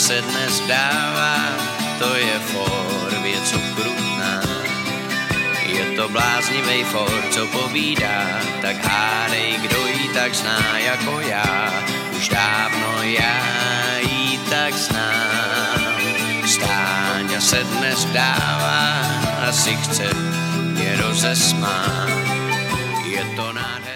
se dnes vdává, to je for věc ukrutná. Je to bláznivej for, co povídá, tak hádej, kdo jí tak zná jako já. Už dávno já jí tak znám. Stáňa se dnes vdává, asi chce mě rozesmát. Je to nádherný.